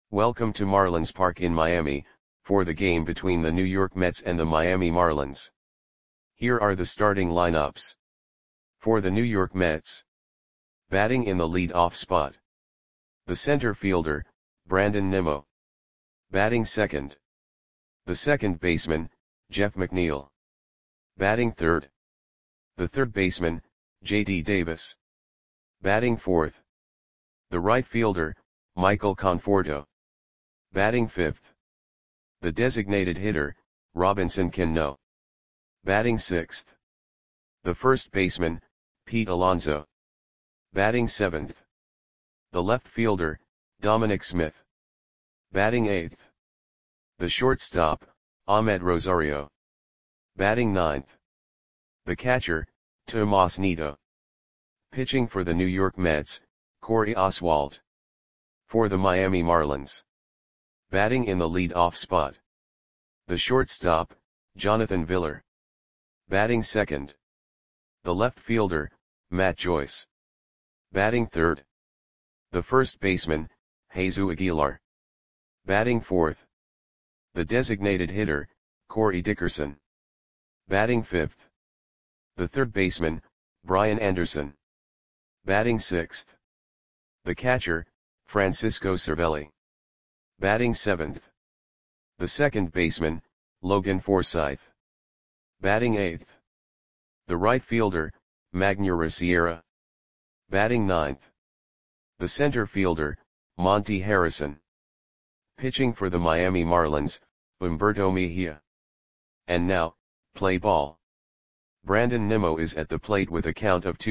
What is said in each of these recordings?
Welcome to Marlins Park in Miami, for the game between the New York Mets and the Miami Marlins. Here are the starting lineups. For the New York Mets. Batting in the lead-off spot. The center fielder, Brandon Nimmo. Batting second. The second baseman, Jeff McNeil. Batting third. The third baseman, J.D. Davis. Batting fourth. The right fielder, Michael Conforto. Batting fifth. The designated hitter, Robinson Cano. Batting sixth. The first baseman, Pete Alonso. Batting seventh. The left fielder, Dominic Smith. Batting eighth. The shortstop, Ahmed Rosario. Batting ninth. The catcher, Tomas Nido. Pitching for the New York Mets, Corey Oswalt. For the Miami Marlins. Batting in the lead-off spot. The shortstop, Jonathan Villar. Batting second. The left fielder, Matt Joyce. Batting third. The first baseman, Jesus Aguilar. Batting fourth. The designated hitter, Corey Dickerson. Batting fifth. The third baseman, Brian Anderson. Batting sixth. The catcher, Francisco Cervelli. Batting seventh. The second baseman, Logan Forsythe. Batting eighth. The right fielder, Magneuris Sierra. Batting ninth. The center fielder, Monty Harrison. Pitching for the Miami Marlins, Humberto Mejia. And now, play ball. Brandon Nimmo is at the plate with a count of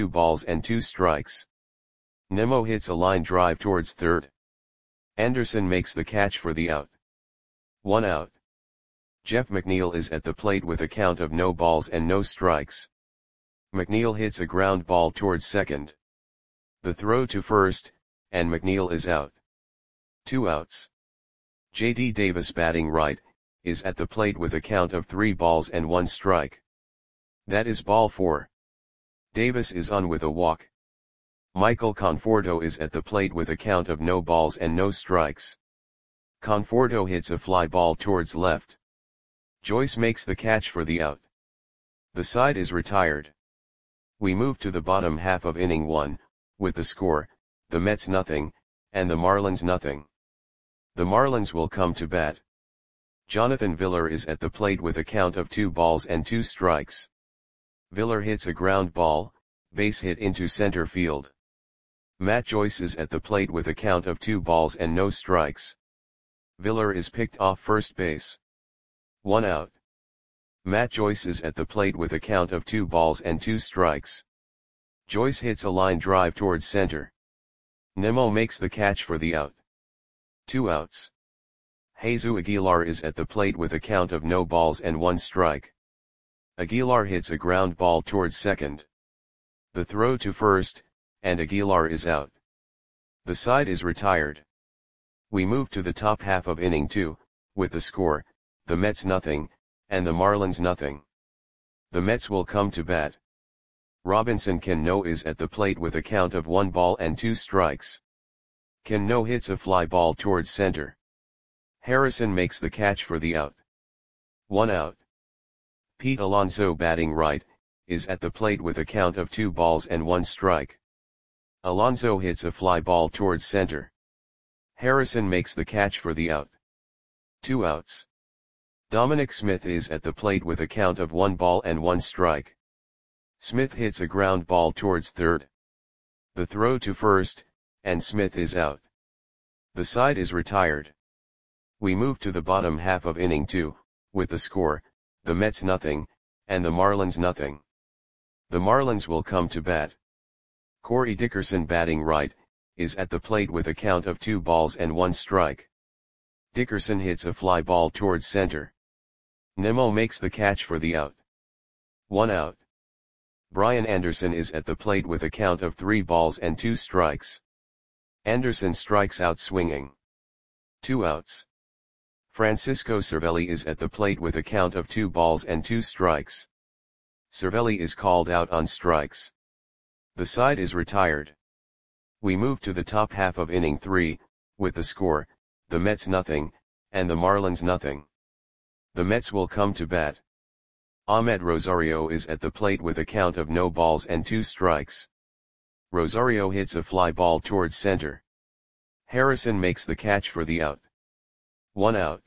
2-2. Nimmo hits a line drive towards third. Anderson makes the catch for the out. 1 out. Jeff McNeil is at the plate with a count of no balls and no strikes. McNeil hits a ground ball towards second. The throw to first, and McNeil is out. 2 outs. J.D. Davis batting right, is at the plate with a count of 3 balls and 1 strike. That is ball 4. Davis is on with a walk. Michael Conforto is at the plate with a count of no balls and no strikes. Conforto hits a fly ball towards left. Joyce makes the catch for the out. The side is retired. We move to the bottom half of inning 1, with the score, the Mets nothing, and the Marlins nothing. The Marlins will come to bat. Jonathan Villar is at the plate with a count of 2 balls and 2 strikes. Villar hits a ground ball, base hit into center field. Matt Joyce is at the plate with a count of 2 balls and no strikes. Villar is picked off first base. 1 out. Matt Joyce is at the plate with a count of 2 balls and 2 strikes. Joyce hits a line drive towards center. Nimmo makes the catch for the out. 2 outs. Jesus Aguilar is at the plate with a count of no balls and 1 strike. Aguilar hits a ground ball towards second. The throw to first, and Aguilar is out. The side is retired. We move to the top half of inning 2, with the score, the Mets nothing, and the Marlins nothing. The Mets will come to bat. Robinson Cano is at the plate with a count of 1 ball and 2 strikes. Cano hits a fly ball towards center. Harrison makes the catch for the out. 1 out. Pete Alonso batting right, is at the plate with a count of 2 balls and 1 strike. Alonso hits a fly ball towards center. Harrison makes the catch for the out. 2 outs. Dominic Smith is at the plate with a count of 1 ball and 1 strike. Smith hits a ground ball towards third. The throw to first, and Smith is out. The side is retired. We move to the bottom half of inning 2, with the score, the Mets nothing, and the Marlins nothing. The Marlins will come to bat. Corey Dickerson batting right, is at the plate with a count of 2 balls and 1 strike. Dickerson hits a fly ball towards center. Nimmo makes the catch for the out. 1 out. Brian Anderson is at the plate with a count of 3 balls and 2 strikes. Anderson strikes out swinging. 2 outs. Francisco Cervelli is at the plate with a count of 2 balls and 2 strikes. Cervelli is called out on strikes. The side is retired. We move to the top half of inning 3, with the score, the Mets nothing, and the Marlins nothing. The Mets will come to bat. Ahmed Rosario is at the plate with a count of no balls and 2 strikes. Rosario hits a fly ball towards center. Harrison makes the catch for the out. 1 out.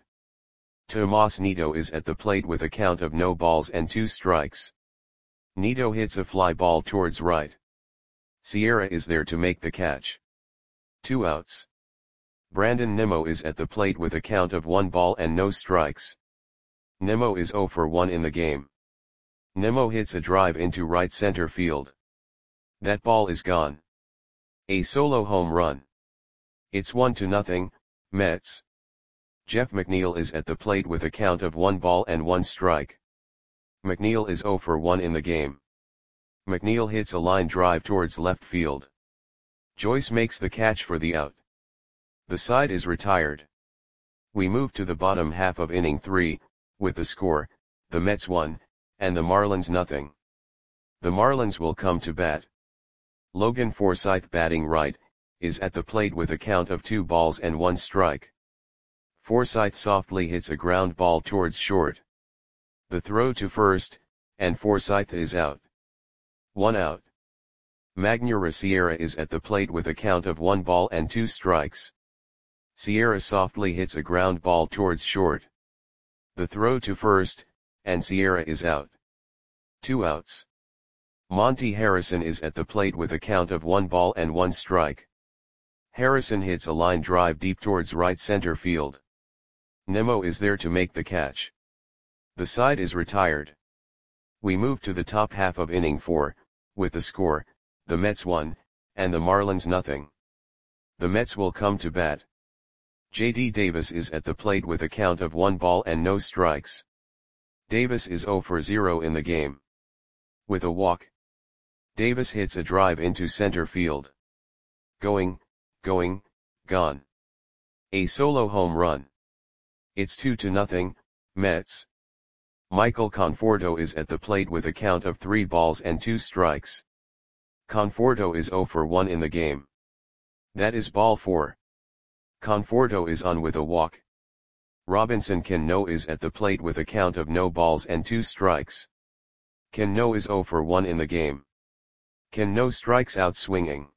Tomas Nido is at the plate with a count of no balls and 2 strikes. Nido hits a fly ball towards right. Sierra is there to make the catch. 2 outs. Brandon Nimmo is at the plate with a count of 1 ball and no strikes. Nimmo is 0 for 1 in the game. Nimmo hits a drive into right center field. That ball is gone. A solo home run. It's 1-0, Mets. Jeff McNeil is at the plate with a count of 1 ball and 1 strike. McNeil is 0 for 1 in the game. McNeil hits a line drive towards left field. Joyce makes the catch for the out. The side is retired. We move to the bottom half of inning 3, with the score, the Mets 1, and the Marlins nothing. The Marlins will come to bat. Logan Forsythe, batting right, is at the plate with a count of 2 balls and 1 strike. Forsythe softly hits a ground ball towards short. The throw to first, and Forsythe is out. 1 out. Magneuris Sierra is at the plate with a count of 1 ball and 2 strikes. Sierra softly hits a ground ball towards short. The throw to first, and Sierra is out. 2 outs. Monty Harrison is at the plate with a count of 1 ball and 1 strike. Harrison hits a line drive deep towards right center field. Nimmo is there to make the catch. The side is retired. We move to the top half of inning 4, with the score, the Mets 1, and the Marlins nothing. The Mets will come to bat. J.D. Davis is at the plate with a count of 1 ball and no strikes. Davis is 0 for 0 in the game. With a walk, Davis hits a drive into center field. Going, gone. A solo home run. It's 2-0, Mets. Michael Conforto is at the plate with a count of 3 balls and 2 strikes. Conforto is 0 for 1 in the game. That is ball 4. Conforto is on with a walk. Robinson Cano is at the plate with a count of no balls and 2 strikes. Cano is 0 for 1 in the game. Cano strikes out swinging.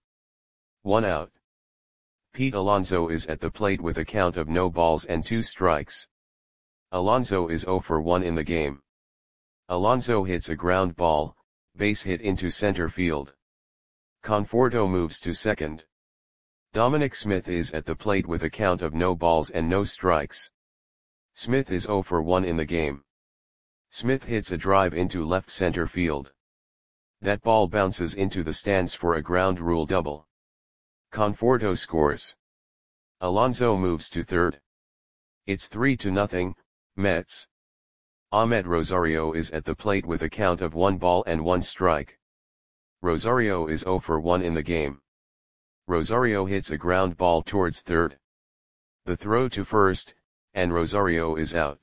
1 out. Pete Alonso is at the plate with a count of no balls and 2 strikes. Alonso is 0 for 1 in the game. Alonso hits a ground ball, base hit into center field. Conforto moves to second. Dominic Smith is at the plate with a count of no balls and no strikes. Smith is 0 for 1 in the game. Smith hits a drive into left center field. That ball bounces into the stands for a ground rule double. Conforto scores. Alonso moves to third. It's 3-0, Mets. Ahmed Rosario is at the plate with a count of 1 ball and 1 strike. Rosario is 0 for 1 in the game. Rosario hits a ground ball towards third. The throw to first, and Rosario is out.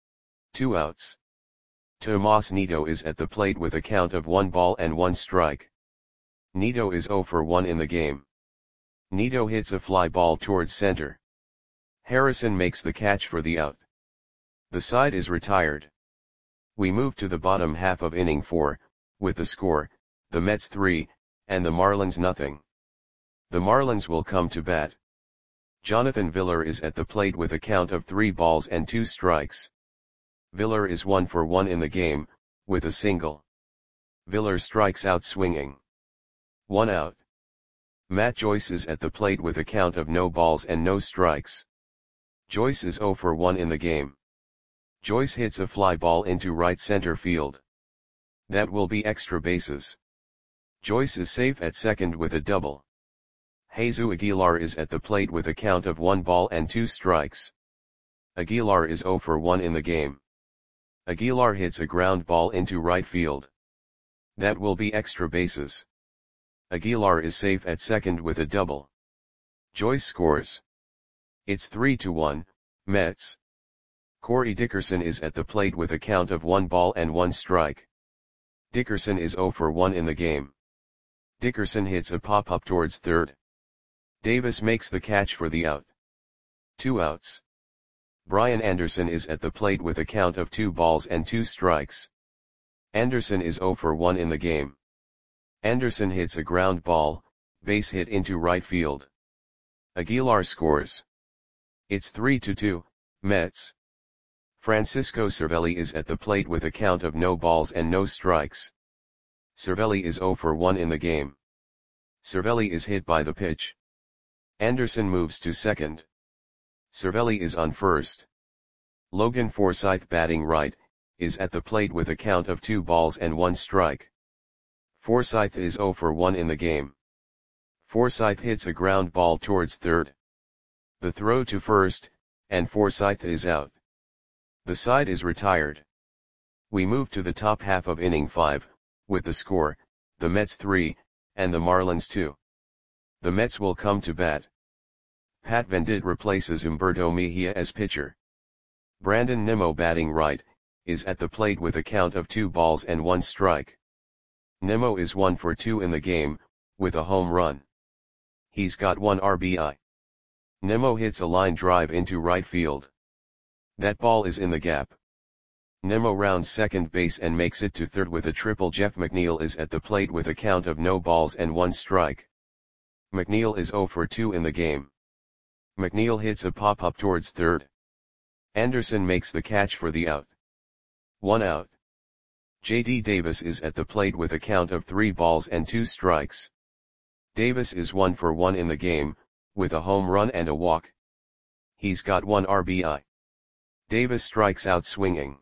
2 outs. Tomas Nido is at the plate with a count of 1 ball and 1 strike. Nido is 0 for 1 in the game. Nido hits a fly ball towards center. Harrison makes the catch for the out. The side is retired. We move to the bottom half of inning 4, with the score, the Mets 3, and the Marlins nothing. The Marlins will come to bat. Jonathan Villar is at the plate with a count of 3 balls and 2 strikes. Villar is 1 for 1 in the game, with a single. Villar strikes out swinging. 1 out. Matt Joyce is at the plate with a count of no balls and no strikes. Joyce is 0 for 1 in the game. Joyce hits a fly ball into right center field. That will be extra bases. Joyce is safe at second with a double. Jesus Aguilar is at the plate with a count of 1 ball and 2 strikes. Aguilar is 0 for 1 in the game. Aguilar hits a ground ball into right field. That will be extra bases. Aguilar is safe at second with a double. Joyce scores. It's 3-1, Mets. Corey Dickerson is at the plate with a count of 1 ball and 1 strike. Dickerson is 0 for 1 in the game. Dickerson hits a pop-up towards third. Davis makes the catch for the out. 2 outs. Brian Anderson is at the plate with a count of 2 balls and 2 strikes. Anderson is 0 for 1 in the game. Anderson hits a ground ball, base hit into right field. Aguilar scores. It's 3-2, Mets. Francisco Cervelli is at the plate with a count of no balls and no strikes. Cervelli is 0 for 1 in the game. Cervelli is hit by the pitch. Anderson moves to second. Cervelli is on first. Logan Forsythe, batting right, is at the plate with a count of 2 balls and 1 strike. Forsythe is 0 for 1 in the game. Forsythe hits a ground ball towards third. The throw to first, and Forsythe is out. The side is retired. We move to the top half of inning 5, with the score, the Mets 3, and the Marlins 2. The Mets will come to bat. Pat Venditte replaces Humberto Mejia as pitcher. Brandon Nimmo, batting right, is at the plate with a count of 2 balls and 1 strike. Nimmo is 1 for 2 in the game, with a home run. He's got 1 RBI. Nimmo hits a line drive into right field. That ball is in the gap. Nimmo rounds second base and makes it to third with a triple. Jeff McNeil is at the plate with a count of no balls and 1 strike. McNeil is 0 for 2 in the game. McNeil hits a pop-up towards third. Anderson makes the catch for the out. 1 out. J.D. Davis is at the plate with a count of 3 balls and 2 strikes. Davis is 1 for 1 in the game, with a home run and a walk. He's got 1 RBI. Davis strikes out swinging.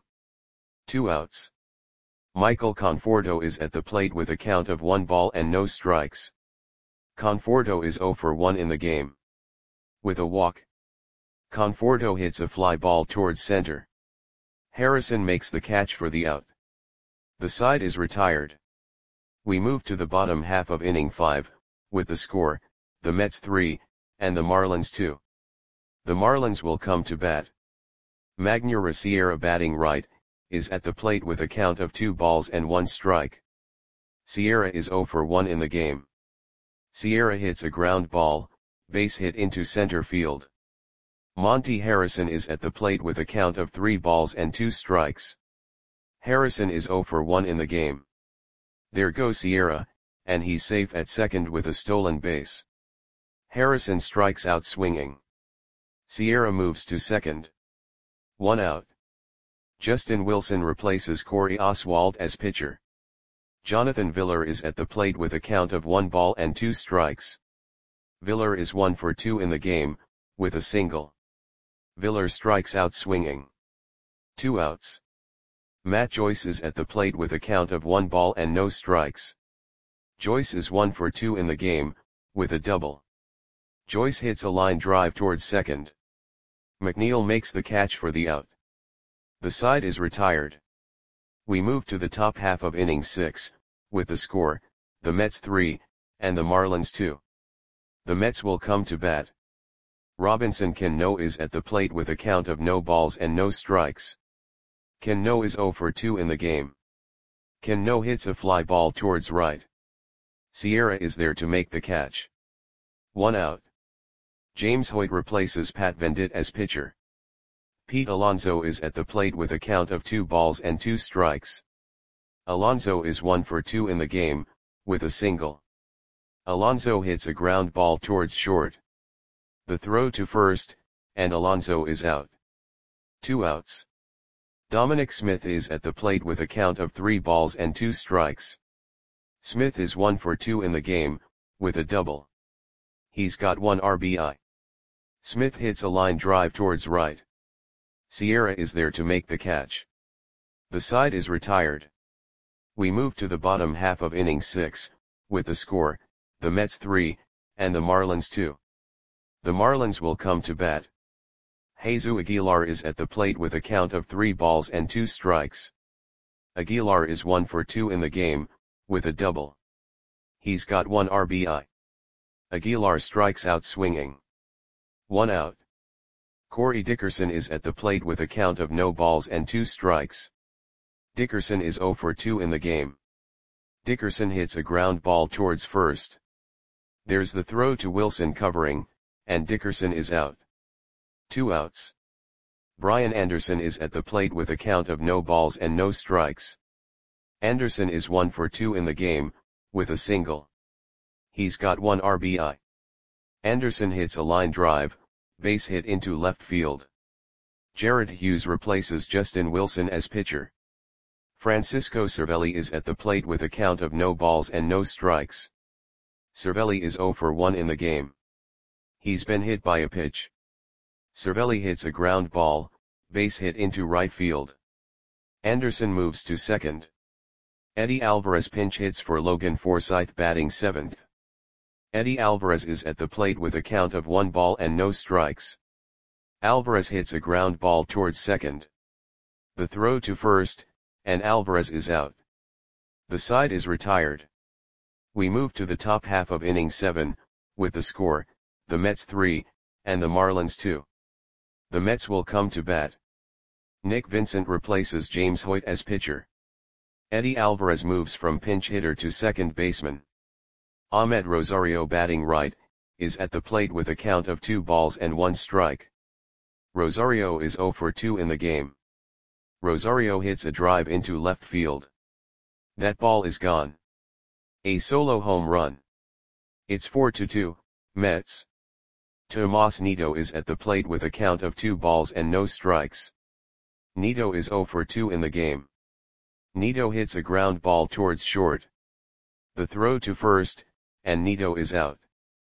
2 outs. Michael Conforto is at the plate with a count of 1 ball and no strikes. Conforto is 0 for 1 in the game. With a walk. Conforto hits a fly ball towards center. Harrison makes the catch for the out. The side is retired. We move to the bottom half of inning 5, with the score, the Mets 3, and the Marlins 2. The Marlins will come to bat. Magneuris Sierra, batting right, is at the plate with a count of 2 balls and 1 strike. Sierra is 0 for 1 in the game. Sierra hits a ground ball, base hit into center field. Monty Harrison is at the plate with a count of 3 balls and 2 strikes. Harrison is 0 for 1 in the game. There goes Sierra, and he's safe at second with a stolen base. Harrison strikes out swinging. Sierra moves to second. 1 out. Justin Wilson replaces Corey Oswalt as pitcher. Jonathan Villar is at the plate with a count of 1 ball and 2 strikes. Villar is 1 for 2 in the game, with a single. Villar strikes out swinging. 2 outs. Matt Joyce is at the plate with a count of 1 ball and no strikes. Joyce is 1 for 2 in the game, with a double. Joyce hits a line drive towards second. McNeil makes the catch for the out. The side is retired. We move to the top half of inning 6, with the score, the Mets 3, and the Marlins 2. The Mets will come to bat. Robinson Cano is at the plate with a count of no balls and no strikes. Cano is 0 for 2 in the game. Cano hits a fly ball towards right. Sierra is there to make the catch. 1 out. James Hoyt replaces Pat Venditte as pitcher. Pete Alonso is at the plate with a count of 2 balls and 2 strikes. Alonso is 1 for 2 in the game, with a single. Alonso hits a ground ball towards short. The throw to first, and Alonso is out. 2 outs. Dominic Smith is at the plate with a count of 3 balls and 2 strikes. Smith is 1 for 2 in the game, with a double. He's got 1 RBI. Smith hits a line drive towards right. Sierra is there to make the catch. The side is retired. We move to the bottom half of inning 6, with the score, the Mets 3, and the Marlins 2. The Marlins will come to bat. Jesus Aguilar is at the plate with a count of 3 balls and 2 strikes. Aguilar is 1 for 2 in the game, with a double. He's got 1 RBI. Aguilar strikes out swinging. 1 out. Corey Dickerson is at the plate with a count of no balls and 2 strikes. Dickerson is 0 for 2 in the game. Dickerson hits a ground ball towards first. There's the throw to Wilson covering, and Dickerson is out. 2 outs. Brian Anderson is at the plate with a count of no balls and no strikes. Anderson is 1 for 2 in the game, with a single. He's got 1 RBI. Anderson hits a line drive, base hit into left field. Jared Hughes replaces Justin Wilson as pitcher. Francisco Cervelli is at the plate with a count of no balls and no strikes. Cervelli is 0 for 1 in the game. He's been hit by a pitch. Cervelli hits a ground ball, base hit into right field. Anderson moves to second. Eddie Alvarez pinch hits for Logan Forsythe batting 7th. Eddie Alvarez is at the plate with a count of 1 ball and no strikes. Alvarez hits a ground ball towards second. The throw to first, and Alvarez is out. The side is retired. We move to the top half of inning 7, with the score, the Mets 3, and the Marlins 2. The Mets will come to bat. Nick Vincent replaces James Hoyt as pitcher. Eddie Alvarez moves from pinch hitter to second baseman. Ahmed Rosario batting right, is at the plate with a count of 2 balls and 1 strike. Rosario is 0 for 2 in the game. Rosario hits a drive into left field. That ball is gone. A solo home run. It's 4-2, Mets. Tomas Nido is at the plate with a count of 2 balls and no strikes. Nido is 0 for 2 in the game. Nido hits a ground ball towards short. The throw to first, and Nido is out.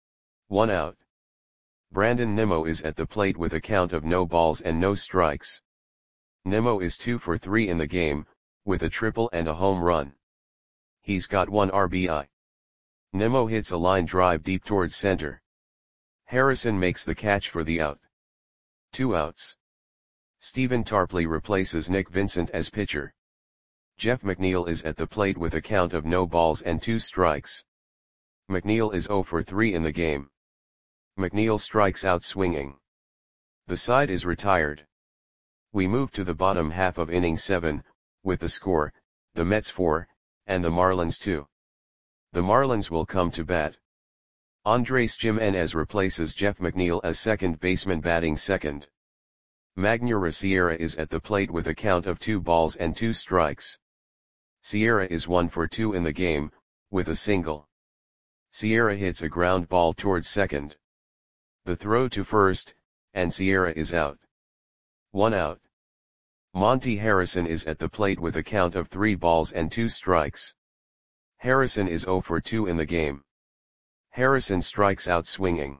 1 out. Brandon Nimmo is at the plate with a count of no balls and no strikes. Nimmo is 2 for 3 in the game, with a triple and a home run. He's got 1 RBI. Nimmo hits a line drive deep towards center. Harrison makes the catch for the out. 2 outs. Stephen Tarpley replaces Nick Vincent as pitcher. Jeff McNeil is at the plate with a count of no balls and 2 strikes. McNeil is 0 for 3 in the game. McNeil strikes out swinging. The side is retired. We move to the bottom half of inning 7, with the score, the Mets 4, and the Marlins 2. The Marlins will come to bat. Andres Jimenez replaces Jeff McNeil as second baseman batting second. Magneuris Sierra is at the plate with a count of 2 balls and 2 strikes. Sierra is 1 for 2 in the game, with a single. Sierra hits a ground ball towards second. The throw to first, and Sierra is out. 1 out. Monty Harrison is at the plate with a count of 3 balls and 2 strikes. Harrison is 0 for 2 in the game. Harrison strikes out swinging.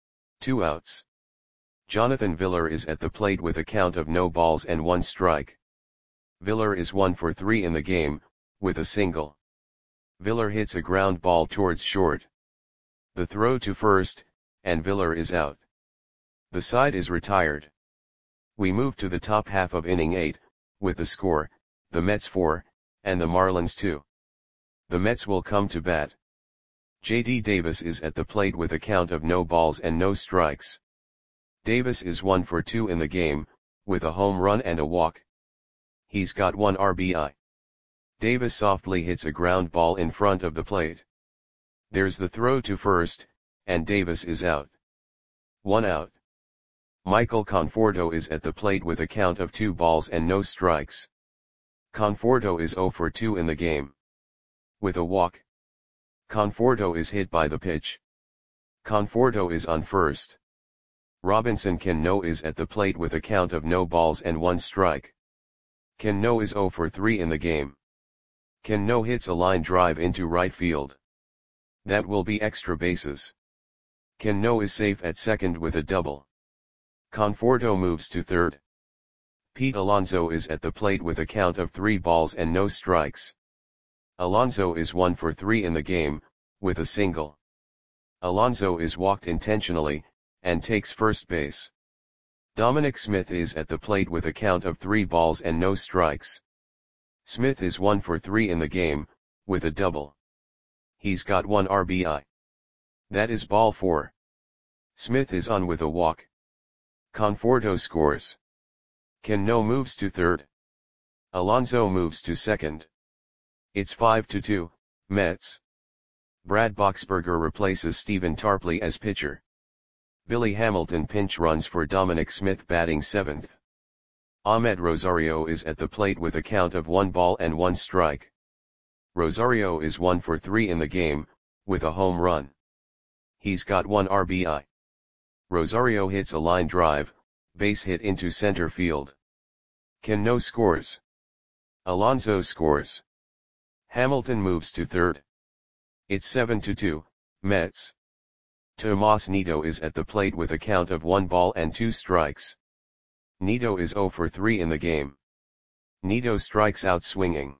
2 outs. Jonathan Villar is at the plate with a count of no balls and 1 strike. Villar is 1 for 3 in the game, with a single. Villar hits a ground ball towards short. The throw to first, and Villar is out. The side is retired. We move to the top half of inning 8, with the score, the Mets 4, and the Marlins 2. The Mets will come to bat. J.D. Davis is at the plate with a count of no balls and no strikes. Davis is 1 for 2 in the game, with a home run and a walk. He's got 1 RBI. Davis softly hits a ground ball in front of the plate. There's the throw to first, and Davis is out. 1 out. Michael Conforto is at the plate with a count of 2 balls and no strikes. Conforto is 0 for 2 in the game. With a walk. Conforto is hit by the pitch. Conforto is on first. Robinson Cano is at the plate with a count of no balls and 1 strike. Cano is 0 for 3 in the game. Cano hits a line drive into right field. That will be extra bases. Cano is safe at second with a double. Conforto moves to third. Pete Alonso is at the plate with a count of 3 balls and no strikes. Alonso is 1 for 3 in the game, with a single. Alonso is walked intentionally, and takes first base. Dominic Smith is at the plate with a count of 3 balls and no strikes. Smith is 1 for 3 in the game, with a double. He's got 1 RBI. That is ball 4. Smith is on with a walk. Conforto scores. Cano moves to third. Alonso moves to second. It's 5-2, Mets. Brad Boxberger replaces Stephen Tarpley as pitcher. Billy Hamilton pinch runs for Dominic Smith batting 7th. Ahmed Rosario is at the plate with a count of 1 ball and 1 strike. Rosario is 1 for 3 in the game, with a home run. He's got 1 RBI. Rosario hits a line drive, base hit into center field. Cano scores. Alonso scores. Hamilton moves to third. It's 7-2, Mets. Tomas Nido is at the plate with a count of 1 ball and 2 strikes. Nido is 0 for 3 in the game. Nido strikes out swinging.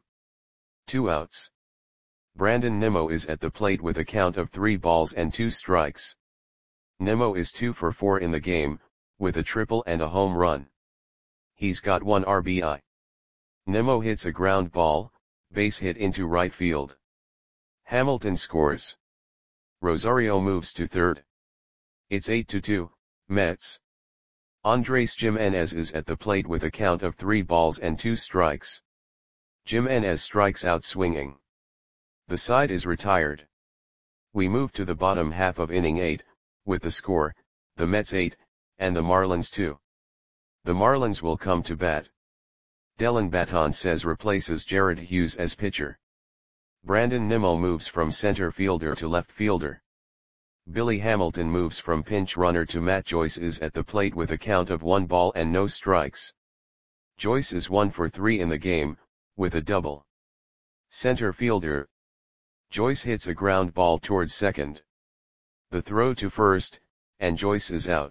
2 outs. Brandon Nimmo is at the plate with a count of 3 balls and 2 strikes. Nimmo is 2 for 4 in the game, with a triple and a home run. He's got 1 RBI. Nimmo hits a ground ball, base hit into right field. Hamilton scores. Rosario moves to third. It's 8-2, Mets. Andres Giménez is at the plate with a count of 3 balls and 2 strikes. Giménez strikes out swinging. The side is retired. We move to the bottom half of inning 8, with the score, the Mets 8, and the Marlins 2. The Marlins will come to bat. Dellin Betances replaces Jared Hughes as pitcher. Brandon Nimmo moves from center fielder to left fielder. Billy Hamilton moves from pinch runner to Matt Joyce is at the plate with a count of 1 ball and no strikes. Joyce is 1 for 3 in the game, with a double. Center fielder. Joyce hits a ground ball towards second. The throw to first, and Joyce is out.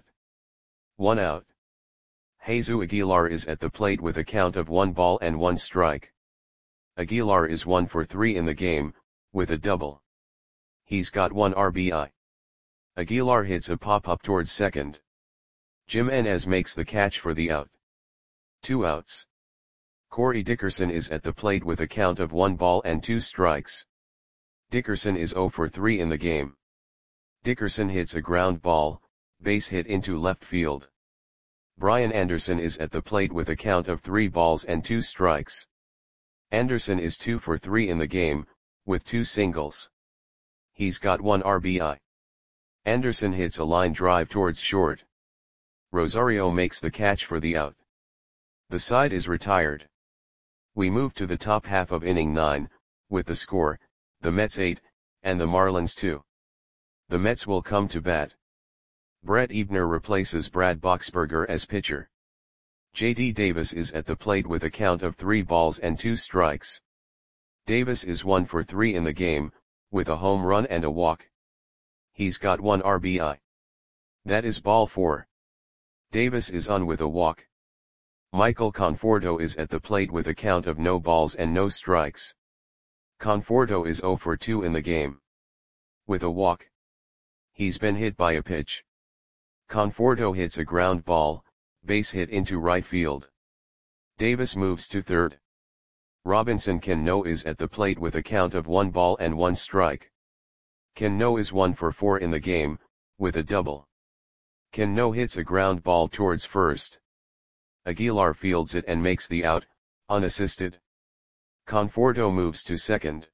1 out. Jesus Aguilar is at the plate with a count of 1 ball and 1 strike. Aguilar is 1 for 3 in the game, with a double. He's got 1 RBI. Aguilar hits a pop-up towards second. Giménez makes the catch for the out. 2 outs. Corey Dickerson is at the plate with a count of 1 ball and 2 strikes. Dickerson is 0 for 3 in the game. Dickerson hits a ground ball, base hit into left field. Brian Anderson is at the plate with a count of 3 balls and 2 strikes. Anderson is 2 for 3 in the game, with 2 singles. He's got 1 RBI. Anderson hits a line drive towards short. Rosario makes the catch for the out. The side is retired. We move to the top half of inning 9, with the score, the Mets 8, and the Marlins 2. The Mets will come to bat. Brett Eibner replaces Brad Boxberger as pitcher. J.D. Davis is at the plate with a count of 3 balls and 2 strikes. Davis is 1 for 3 in the game, with a home run and a walk. He's got 1 RBI. That is ball 4. Davis is on with a walk. Michael Conforto is at the plate with a count of no balls and no strikes. Conforto is 0 for 2 in the game. With a walk. He's been hit by a pitch. Conforto hits a ground ball, base hit into right field. Davis moves to third. Robinson Cano is at the plate with a count of 1 ball and 1 strike. Cano is 1 for 4 in the game, with a double. Cano hits a ground ball towards first. Aguilar fields it and makes the out, unassisted. Conforto moves to second.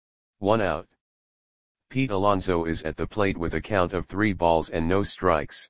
1 out. Pete Alonso is at the plate with a count of 3 balls and no strikes.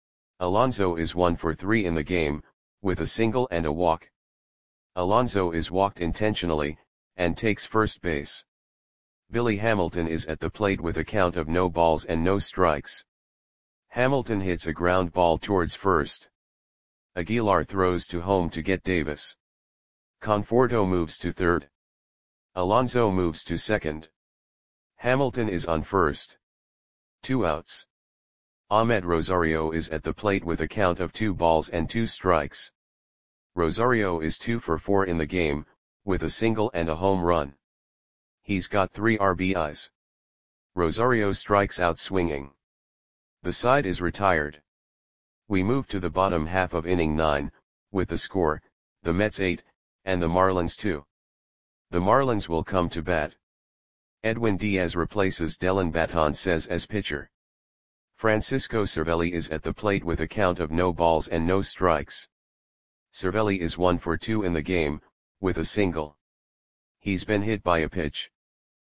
Alonso is 1 for 3 in the game, with a single and a walk. Alonso is walked intentionally, and takes first base. Billy Hamilton is at the plate with a count of no balls and no strikes. Hamilton hits a ground ball towards first. Aguilar throws to home to get Davis. Conforto moves to third. Alonso moves to second. Hamilton is on first. 2 outs. Ahmed Rosario is at the plate with a count of 2 balls and 2 strikes. Rosario is 2 for 4 in the game, with a single and a home run. He's got 3 RBIs. Rosario strikes out swinging. The side is retired. We move to the bottom half of inning 9, with the score, the Mets 8, and the Marlins 2. The Marlins will come to bat. Edwin Diaz replaces Dellin Betances as pitcher. Francisco Cervelli is at the plate with a count of no balls and no strikes. Cervelli is 1 for 2 in the game, with a single. He's been hit by a pitch.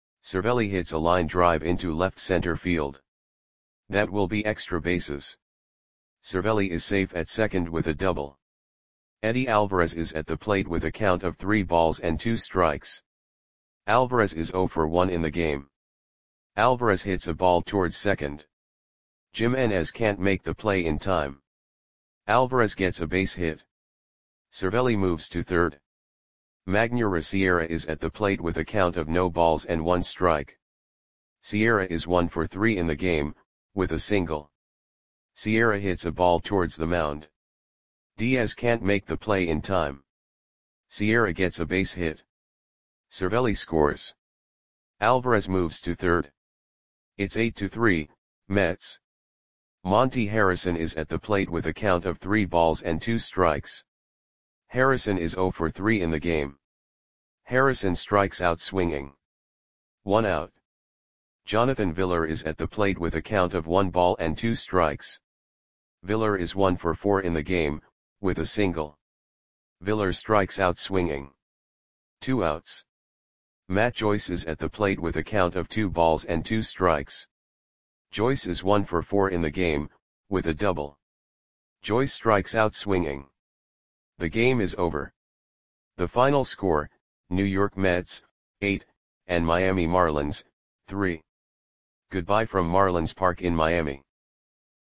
Cervelli hits a line drive into left center field. That will be extra bases. Cervelli is safe at second with a double. Eddie Alvarez is at the plate with a count of 3 balls and 2 strikes. Alvarez is 0 for 1 in the game. Alvarez hits a ball towards second. Jimenez can't make the play in time. Alvarez gets a base hit. Cervelli moves to third. Magneuris Sierra is at the plate with a count of no balls and 1 strike. Sierra is 1 for 3 in the game, with a single. Sierra hits a ball towards the mound. Diaz can't make the play in time. Sierra gets a base hit. Cervelli scores. Alvarez moves to third. It's 8-3, Mets. Monty Harrison is at the plate with a count of 3 balls and 2 strikes. Harrison is 0 for 3 in the game. Harrison strikes out swinging. 1 out. Jonathan Villar is at the plate with a count of 1 ball and 2 strikes. Villar is 1 for 4 in the game, with a single. Villar strikes out swinging. 2 outs. Matt Joyce is at the plate with a count of 2 balls and 2 strikes. Joyce is 1 for 4 in the game, with a double. Joyce strikes out swinging. The game is over. The final score, New York Mets, 8, and Miami Marlins, 3. Goodbye from Marlins Park in Miami.